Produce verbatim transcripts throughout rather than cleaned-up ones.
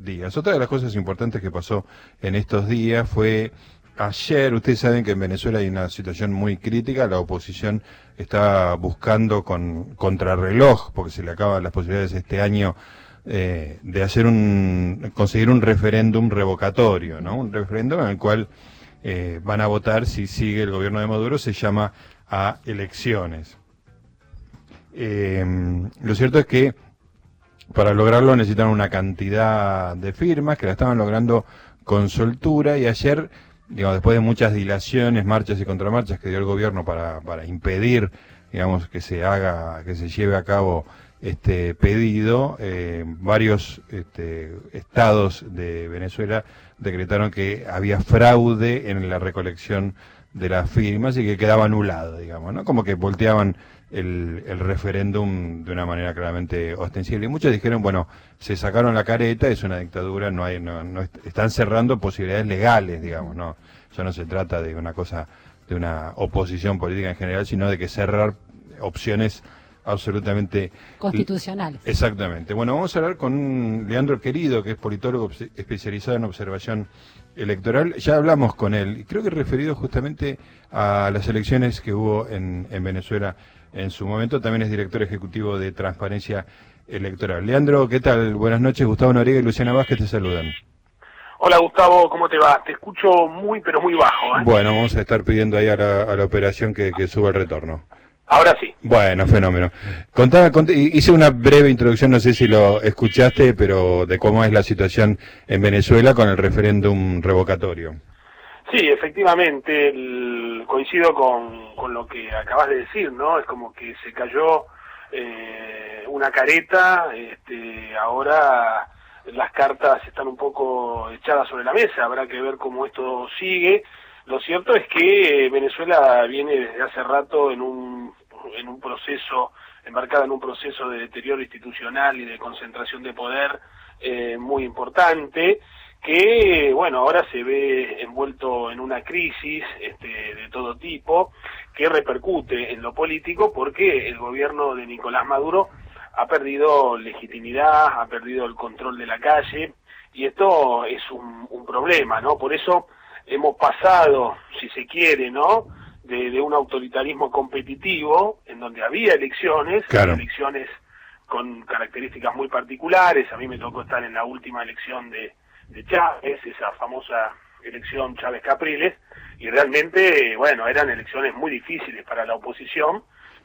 días. Otra de las cosas importantes que pasó en estos días fue ayer. Ustedes saben que en Venezuela hay una situación muy crítica. La oposición está buscando con contrarreloj, porque se le acaban las posibilidades este año eh, de hacer un conseguir un referéndum revocatorio, ¿no? Un referéndum en el cual eh, van a votar si sigue el gobierno de Maduro. Se llama a elecciones. Eh, lo cierto es que para lograrlo necesitan una cantidad de firmas que la estaban logrando con soltura, y ayer, digamos, después de muchas dilaciones, marchas y contramarchas que dio el gobierno para, para impedir, digamos, que se haga, que se lleve a cabo este pedido, eh, varios este, estados de Venezuela decretaron que había fraude en la recolección de las firmas y que quedaba anulado, digamos, ¿no? Como que volteaban el, el referéndum de una manera claramente ostensible. Y muchos dijeron, bueno, se sacaron la careta, es una dictadura, no hay, no, no están cerrando posibilidades legales, digamos, no, ya no se trata de una cosa, de una oposición política en general, sino de que cerrar opciones absolutamente constitucionales. Exactamente. Bueno, vamos a hablar con Leandro Querido, que es politólogo especializado en observación electoral. Ya hablamos con él, creo que referido justamente a las elecciones que hubo en, en Venezuela en su momento. También es director ejecutivo de Transparencia Electoral. Leandro, ¿qué tal? Buenas noches. Gustavo Noriega y Luciana Vázquez te saludan. Hola Gustavo, ¿cómo te va? Te escucho muy pero muy bajo, ¿eh? Bueno, vamos a estar pidiendo ahí a la, a la operación que, que suba el retorno. Ahora sí. Bueno, fenómeno. Contame, cont hice una breve introducción, no sé si lo escuchaste, pero de cómo es la situación en Venezuela con el referéndum revocatorio. Sí, efectivamente, el, coincido con, con lo que acabas de decir, ¿no? Es como que se cayó eh, una careta, este, ahora las cartas están un poco echadas sobre la mesa, habrá que ver cómo esto sigue. Lo cierto es que Venezuela viene desde hace rato en un en un proceso, embarcada en un proceso de deterioro institucional y de concentración de poder eh, muy importante, que, bueno, ahora se ve envuelto en una crisis este, de todo tipo, que repercute en lo político porque el gobierno de Nicolás Maduro ha perdido legitimidad, ha perdido el control de la calle, y esto es un, un problema, ¿no? Por eso hemos pasado, si se quiere, ¿no?, de, de un autoritarismo competitivo, en donde había elecciones, claro. elecciones con características muy particulares. A mí me tocó estar en la última elección de, de Chávez, esa famosa elección Chávez-Capriles, y realmente, bueno, eran elecciones muy difíciles para la oposición,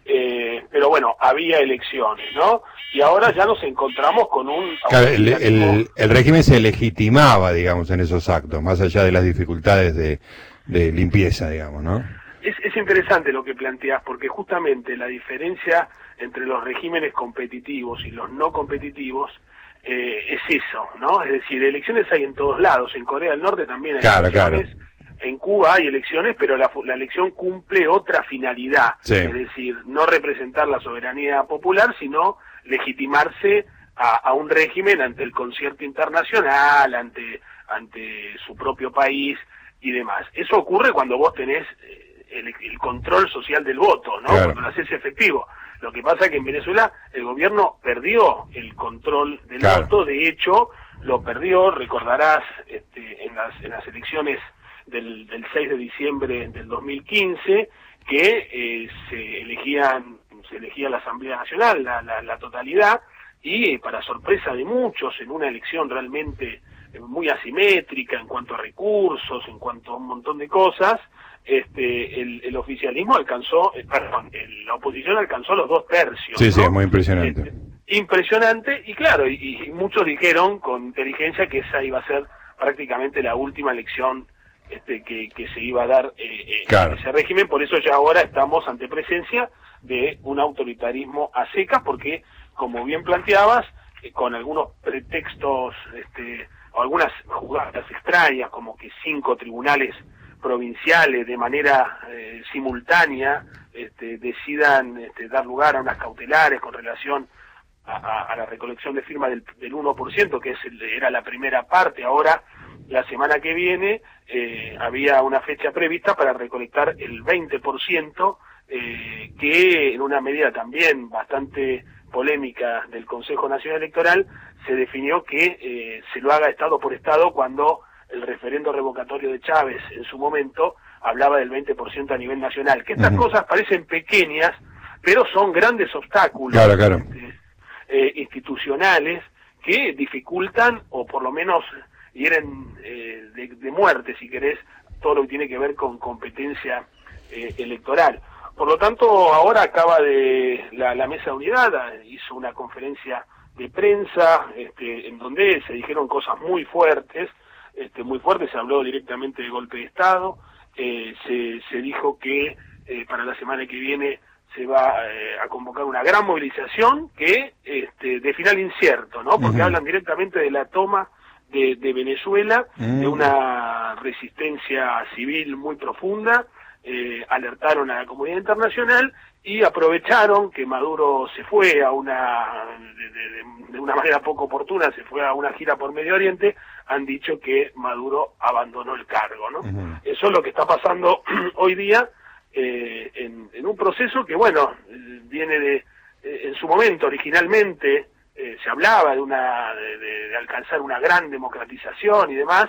eh, pero bueno, había elecciones, ¿no? Y ahora ya nos encontramos con un... Claro, el, el, el régimen se legitimaba, digamos, en esos actos, más allá de las dificultades de, de limpieza, digamos, ¿no? Es, es interesante lo que planteas, porque justamente la diferencia entre los regímenes competitivos y los no competitivos eh, es eso, ¿no? Es decir, elecciones hay en todos lados, en Corea del Norte también hay claro, elecciones, claro. En Cuba hay elecciones, pero la, la elección cumple otra finalidad, sí. Es decir, no representar la soberanía popular, sino legitimarse a, a un régimen ante el concierto internacional, ante, ante su propio país y demás. Eso ocurre cuando vos tenés el, el control social del voto, ¿no? Claro. Cuando lo haces efectivo. Lo que pasa es que en Venezuela el gobierno perdió el control del claro. voto, de hecho lo perdió, recordarás, este, en las en las elecciones del, del seis de diciembre del dos mil quince, que eh, se elegían se elegía la Asamblea Nacional, la, la, la totalidad, y para sorpresa de muchos, en una elección realmente muy asimétrica en cuanto a recursos, en cuanto a un montón de cosas, este el, el oficialismo alcanzó, eh, perdón, el, la oposición alcanzó los dos tercios. Sí, ¿no? sí, es muy impresionante. Este, impresionante, y claro, y, y muchos dijeron con inteligencia que esa iba a ser prácticamente la última elección este, que, que se iba a dar eh, claro. en ese régimen. Por eso ya ahora estamos ante presencia de un autoritarismo a secas, porque, como bien planteabas, eh, con algunos pretextos este, o algunas jugadas extrañas, como que cinco tribunales provinciales de manera eh, simultánea este, decidan este, dar lugar a unas cautelares con relación a, a, a la recolección de firmas del, del uno por ciento, que es el, era la primera parte. Ahora, la semana que viene, eh, había una fecha prevista para recolectar el veinte por ciento, eh, que en una medida también bastante polémica del Consejo Nacional Electoral se definió que eh, se lo haga Estado por Estado cuando el referendo revocatorio de Chávez en su momento hablaba del veinte por ciento a nivel nacional. Que estas uh-huh. cosas parecen pequeñas, pero son grandes obstáculos claro, claro. Este, eh, institucionales que dificultan o por lo menos hieren eh, de, de muerte, si querés, todo lo que tiene que ver con competencia eh, electoral. Por lo tanto, ahora acaba de la, la Mesa de Unidad, hizo una conferencia de prensa este, en donde se dijeron cosas muy fuertes, este, muy fuertes, se habló directamente de golpe de Estado, eh, se, se dijo que eh, para la semana que viene se va eh, a convocar una gran movilización que este, de final incierto, ¿no? Porque uh-huh. hablan directamente de la toma de, de Venezuela, uh-huh. de una resistencia civil muy profunda, eh, alertaron a la comunidad internacional y aprovecharon que Maduro se fue a una, de, de, de una manera poco oportuna, se fue a una gira por Medio Oriente, han dicho que Maduro abandonó el cargo, ¿no? Uh-huh. Eso es lo que está pasando hoy día, eh, en, en un proceso que, bueno, viene de, eh, en su momento, originalmente, eh, se hablaba de una, de, de, de alcanzar una gran democratización y demás,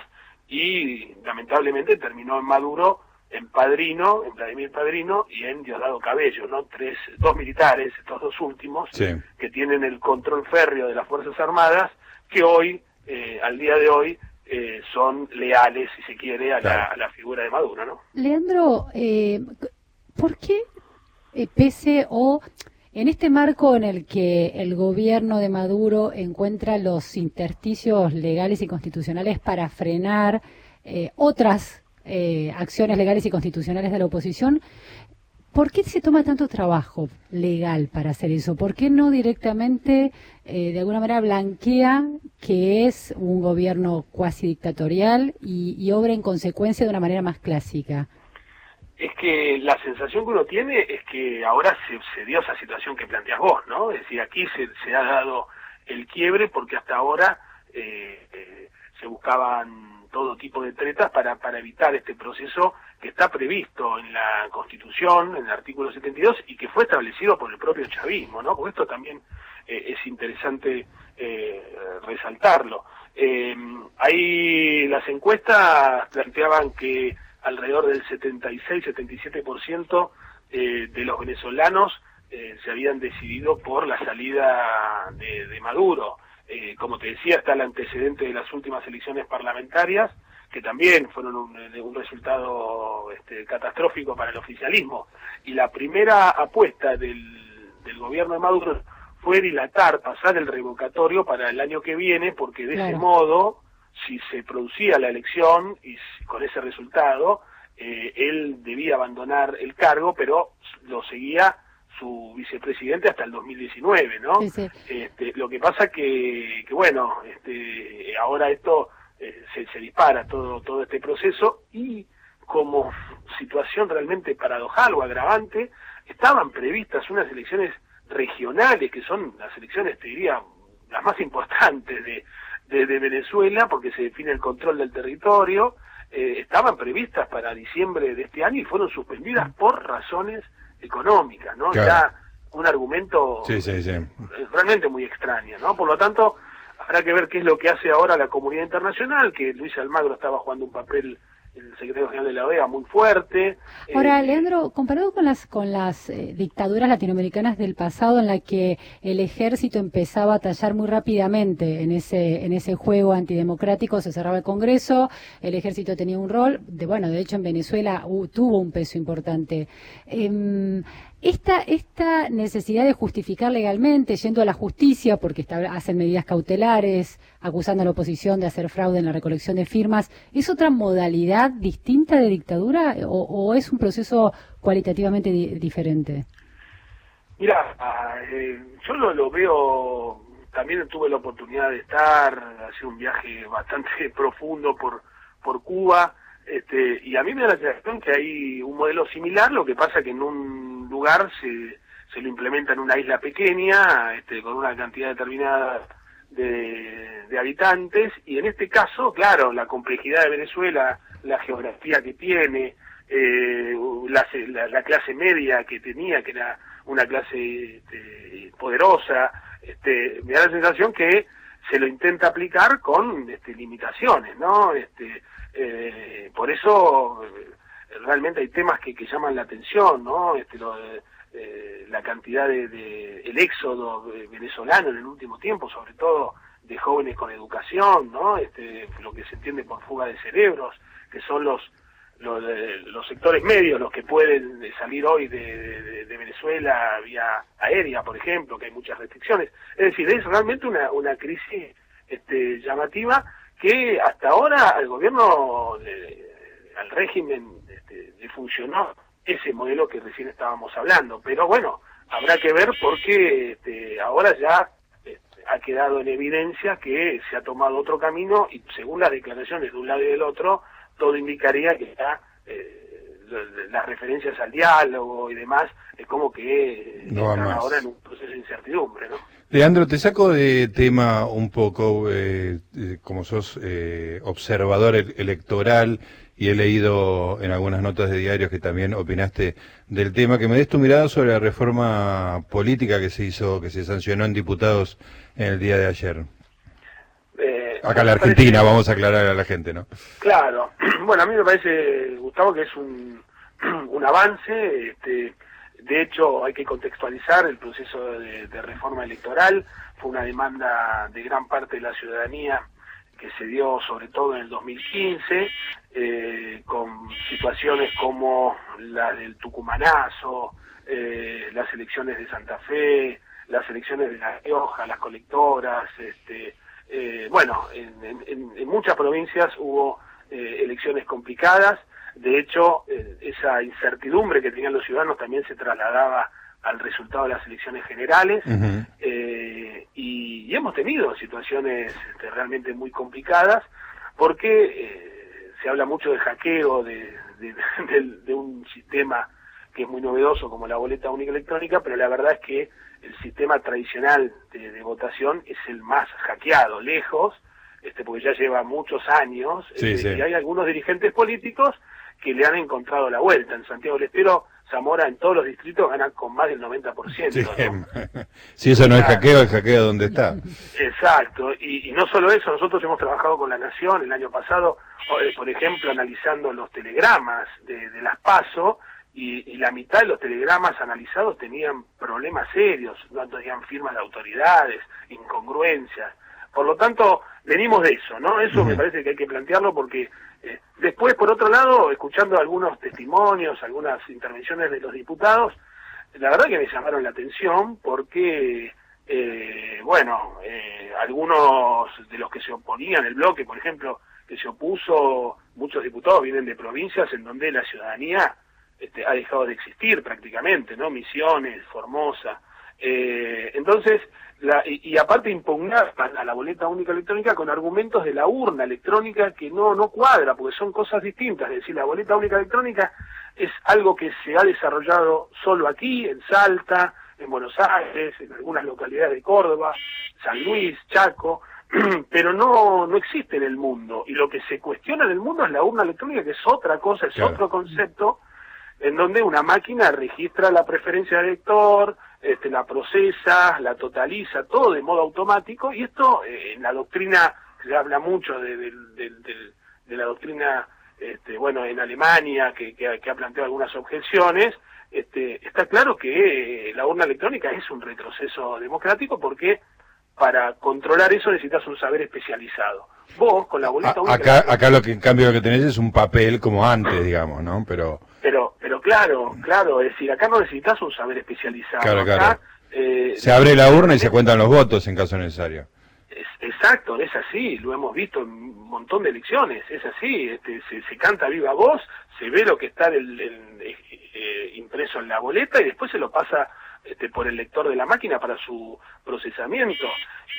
y lamentablemente terminó en Maduro, en Padrino, en Vladimir Padrino y en Diosdado Cabello, ¿no? Tres, dos militares, estos dos últimos, sí. que tienen el control férreo de las Fuerzas Armadas, que hoy, eh, al día de hoy, eh, son leales, si se quiere, a, claro. la, a la figura de Maduro, ¿no? Leandro, eh, ¿por qué eh, pese o en este marco en el que el gobierno de Maduro encuentra los intersticios legales y constitucionales para frenar eh, otras Eh, acciones legales y constitucionales de la oposición, ¿por qué se toma tanto trabajo legal para hacer eso? ¿Por qué no directamente, eh, de alguna manera, blanquea que es un gobierno cuasi dictatorial y, y obra en consecuencia de una manera más clásica? Es que la sensación que uno tiene es que ahora se, se dio esa situación que planteas vos, ¿no? Es decir, aquí se, se ha dado el quiebre porque hasta ahora eh, eh, se buscaban todo tipo de tretas para, para evitar este proceso que está previsto en la Constitución, en el artículo setenta y dos, y que fue establecido por el propio chavismo, ¿no? Porque esto también eh, es interesante eh, resaltarlo. Eh, ahí las encuestas planteaban que alrededor del setenta y seis, setenta y siete por ciento eh, de los venezolanos eh, se habían decidido por la salida de, de Maduro. Eh, como te decía, está el antecedente de las últimas elecciones parlamentarias, que también fueron un, un resultado este, catastrófico para el oficialismo. Y la primera apuesta del, del gobierno de Maduro fue dilatar, pasar el revocatorio para el año que viene, porque de claro. ese modo, si se producía la elección y con ese resultado, eh, él debía abandonar el cargo, pero lo seguía su vicepresidente hasta el dos mil diecinueve, ¿no? Sí, sí. Este, lo que pasa que, que bueno, este, ahora esto eh, se, se dispara todo todo este proceso y como situación realmente paradojal o agravante, estaban previstas unas elecciones regionales que son las elecciones, te diría, las más importantes de, de, de Venezuela porque se define el control del territorio, eh, estaban previstas para diciembre de este año y fueron suspendidas por razones económica, ¿no? Claro. Ya un argumento sí, sí, sí. realmente muy extraño, ¿no? Por lo tanto, habrá que ver qué es lo que hace ahora la comunidad internacional, que Luis Almagro estaba jugando un papel, el secretario general de la O E A, muy fuerte. Ahora, eh, Leandro, comparado con las con las eh, dictaduras latinoamericanas del pasado, en la que el ejército empezaba a tallar muy rápidamente en ese en ese juego antidemocrático, se cerraba el Congreso, el ejército tenía un rol, de bueno, de hecho en Venezuela uh, tuvo un peso importante. Eh, Esta, esta necesidad de justificar legalmente, yendo a la justicia, porque está, hacen medidas cautelares, acusando a la oposición de hacer fraude en la recolección de firmas, ¿es otra modalidad distinta de dictadura o, o es un proceso cualitativamente di diferente? Mira, eh, yo lo, lo veo, también tuve la oportunidad de estar, hacer un viaje bastante profundo por, por Cuba, Este, y a mí me da la sensación que hay un modelo similar, lo que pasa que en un lugar se, se lo implementa en una isla pequeña, este, con una cantidad determinada de, de habitantes, y en este caso, claro, la complejidad de Venezuela, la geografía que tiene, eh, la, la, la clase media que tenía, que era una clase este, poderosa, este, me da la sensación que se lo intenta aplicar con este, limitaciones, ¿no? Este, eh, por eso eh, realmente hay temas que, que llaman la atención, ¿no? Este, lo, eh, la cantidad de, de el éxodo venezolano en el último tiempo, sobre todo de jóvenes con educación, ¿no? Este, lo que se entiende por fuga de cerebros, que son los los, los sectores medios los que pueden salir hoy de, de, de Venezuela vía aérea, por ejemplo, que hay muchas restricciones. Es decir, es realmente una, una crisis este, llamativa que hasta ahora al gobierno, le, al régimen, este, le funcionó ese modelo que recién estábamos hablando. Pero bueno, habrá que ver porque este, ahora ya este, ha quedado en evidencia que se ha tomado otro camino y según las declaraciones de un lado y del otro, todo indicaría que ya eh, las referencias al diálogo y demás es como que eh, no están ahora en un proceso de incertidumbre, ¿no? Leandro, te saco de tema un poco, eh, eh, como sos eh, observador el electoral y he leído en algunas notas de diarios que también opinaste del tema, que me des tu mirada sobre la reforma política que se hizo, que se sancionó en diputados en el día de ayer. Eh, Acá en la Argentina, parece, vamos a aclarar a la gente, ¿no? Claro. Bueno, a mí me parece, Gustavo, que es un, un avance. Este, de hecho, hay que contextualizar el proceso de, de reforma electoral. Fue una demanda de gran parte de la ciudadanía que se dio sobre todo en el dos mil quince, eh, con situaciones como la del Tucumanazo, eh, las elecciones de Santa Fe, las elecciones de La Rioja, las colectoras, este... Eh, bueno, en, en, en muchas provincias hubo eh, elecciones complicadas. De hecho, eh, esa incertidumbre que tenían los ciudadanos también se trasladaba al resultado de las elecciones generales. Uh-huh. eh, y, y hemos tenido situaciones este, realmente muy complicadas porque eh, se habla mucho de hackeo de, de, de, de un sistema que es muy novedoso como la boleta única electrónica, pero la verdad es que el sistema tradicional de, de votación es el más hackeado, lejos, este, porque ya lleva muchos años, sí, este, sí. y hay algunos dirigentes políticos que le han encontrado la vuelta. En Santiago del Estero, Zamora en todos los distritos gana con más del noventa por ciento. Sí. ¿No? Si eso no es hackeo, es hackeo donde está. Exacto, y, y no solo eso, nosotros hemos trabajado con La Nación el año pasado, por ejemplo, analizando los telegramas de, de las PASO, Y, y la mitad de los telegramas analizados tenían problemas serios, no tenían firmas de autoridades, incongruencias. Por lo tanto, venimos de eso, ¿no? Eso uh-huh. me parece que hay que plantearlo porque eh, después, por otro lado, escuchando algunos testimonios, algunas intervenciones de los diputados, la verdad que me llamaron la atención porque, eh, bueno, eh, algunos de los que se oponían, el bloque, por ejemplo, que se opuso, muchos diputados vienen de provincias en donde la ciudadanía Este, ha dejado de existir prácticamente, ¿no? Misiones, Formosa. Eh, entonces, la, y, y aparte impugnar a la boleta única electrónica con argumentos de la urna electrónica que no, no cuadra, porque son cosas distintas. Es decir, la boleta única electrónica es algo que se ha desarrollado solo aquí, en Salta, en Buenos Aires, en algunas localidades de Córdoba, San Luis, Chaco, pero no, no existe en el mundo. Y lo que se cuestiona en el mundo es la urna electrónica, que es otra cosa, es claro. otro concepto, en donde una máquina registra la preferencia del elector, este, la procesa, la totaliza, todo de modo automático, y esto eh, en la doctrina, se habla mucho de, de, de, de, de la doctrina, este, bueno, en Alemania, que, que, que ha planteado algunas objeciones, este, está claro que eh, la urna electrónica es un retroceso democrático porque para controlar eso necesitas un saber especializado. Vos, con la boleta única... Acá, acá lo que en cambio lo que tenés es un papel como antes, digamos, ¿no? Pero... Pero, pero claro, claro, es decir, acá no necesitas un saber especializado. Claro, acá, claro. Eh, se abre la urna y se cuentan los votos en caso necesario. Es, exacto, es así, lo hemos visto en un montón de elecciones, es así, este, se, se canta viva voz, se ve lo que está el, el, el, eh, impreso en la boleta y después se lo pasa este, por el lector de la máquina para su procesamiento.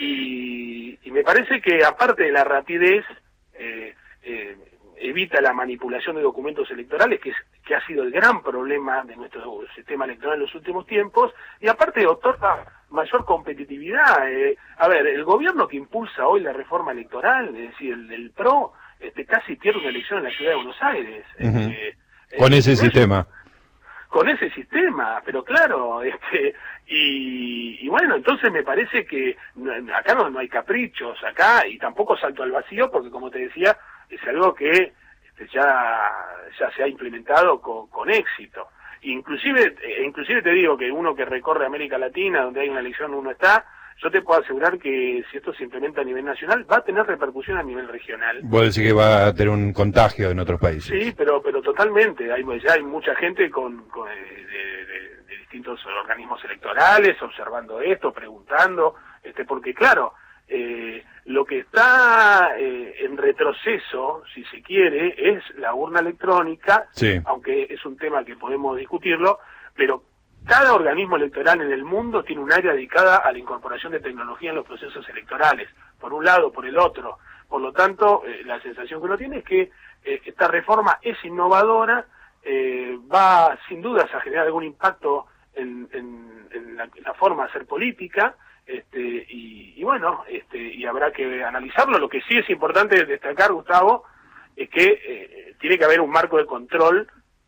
Y, y me parece que aparte de la rapidez, eh, eh, evita la manipulación de documentos electorales, que, es, que ha sido el gran problema de nuestro sistema electoral en los últimos tiempos, y aparte otorga mayor competitividad. Eh, a ver, el gobierno que impulsa hoy la reforma electoral, es decir, el, el P R O, este, casi pierde una elección en la ciudad de Buenos Aires. Uh-huh. eh, con eh, ese sistema. Con ese sistema, pero claro, este, Y, y bueno, entonces me parece que no, acá no, no hay caprichos, acá, y tampoco salto al vacío, porque como te decía, es algo que este, ya, ya se ha implementado con, con éxito. Inclusive, eh, inclusive te digo que uno que recorre América Latina, donde hay una elección uno está, yo te puedo asegurar que si esto se implementa a nivel nacional, va a tener repercusión a nivel regional. Vos decís que va a tener un contagio en otros países. Sí, pero pero totalmente. Hay, ya hay mucha gente con, con de, de, de, de distintos organismos electorales observando esto, preguntando, este porque claro, eh, lo que está eh, en retroceso, si se quiere, es la urna electrónica, sí. Aunque es un tema que podemos discutirlo, pero cada organismo electoral en el mundo tiene un área dedicada a la incorporación de tecnología en los procesos electorales, por un lado, por el otro. Por lo tanto, eh, la sensación que uno tiene es que eh, esta reforma es innovadora, eh, va sin dudas a generar algún impacto en, en, en, la, en la forma de hacer política, este, y, y bueno, este, y habrá que analizarlo. Lo que sí es importante destacar, Gustavo, es que eh, tiene que haber un marco de control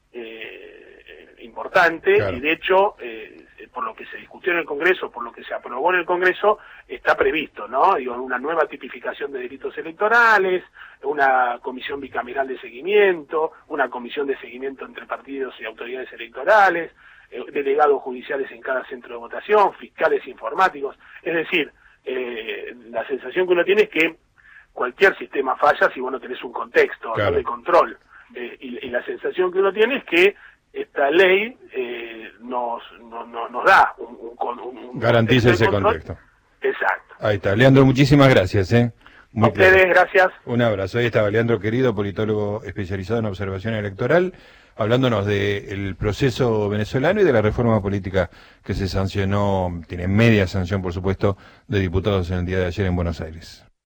eh, importante, claro. Y de hecho, eh, por lo que se discutió en el Congreso, por lo que se aprobó en el Congreso, está previsto, ¿no? Digo, una nueva tipificación de delitos electorales, una comisión bicameral de seguimiento, una comisión de seguimiento entre partidos y autoridades electorales, eh, delegados judiciales en cada centro de votación, fiscales informáticos. Es decir, eh, la sensación que uno tiene es que cualquier sistema falla si vos no tenés un contexto, claro, ¿no?, de control. Eh, y, y la sensación que uno tiene es que esta ley eh, nos, no, no, nos da un, un, un garantiza ese control. Contexto. Exacto. Ahí está. Leandro, muchísimas gracias. ¿eh? Muy a ustedes, claro. Gracias. Un abrazo. Ahí estaba Leandro Querido, politólogo especializado en observación electoral, hablándonos del proceso venezolano y de la reforma política que se sancionó, tiene media sanción, por supuesto, de diputados en el día de ayer en Buenos Aires.